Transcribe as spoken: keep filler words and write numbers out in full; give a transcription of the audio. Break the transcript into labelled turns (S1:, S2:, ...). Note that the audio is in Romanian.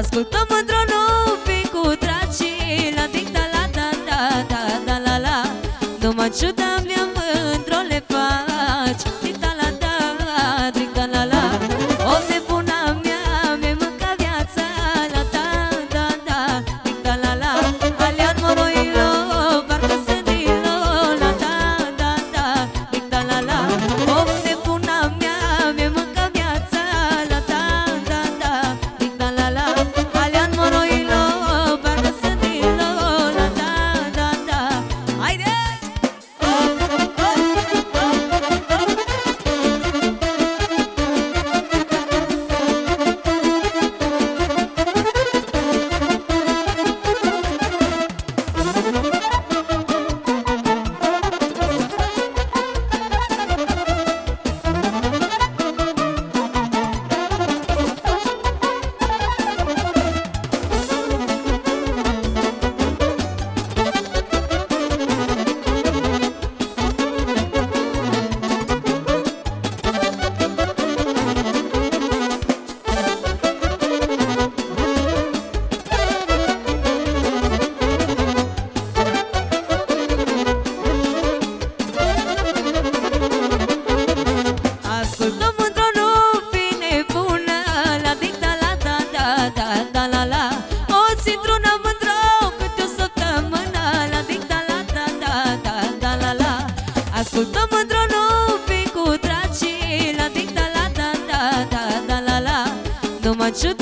S1: Ascultăm într-o nu fi cu dracii, la dicta la da da da da la la. Nu mă ciuda mea mândro le faci, dicta la da, dicta la la. O nebuna mea mi-e mânca viața, la da da da, dicta la la. Aliat moroilo, parcă se dilo, la da da da, dicta la la. O nebuna mea mi-e mânca viața, la da da da, dicta la la. Aliat moroilo, parcă se dilo, la da da da. Haide! Ascultăm într-o nu fi nebună, la dicta la da da da da la la. O țintr-una mândră câte o săptămână, la dicta la da da da da la la. Ascultăm într-o nu fi cu dracii, la dicta la da da da da la la. Nu mă ciuda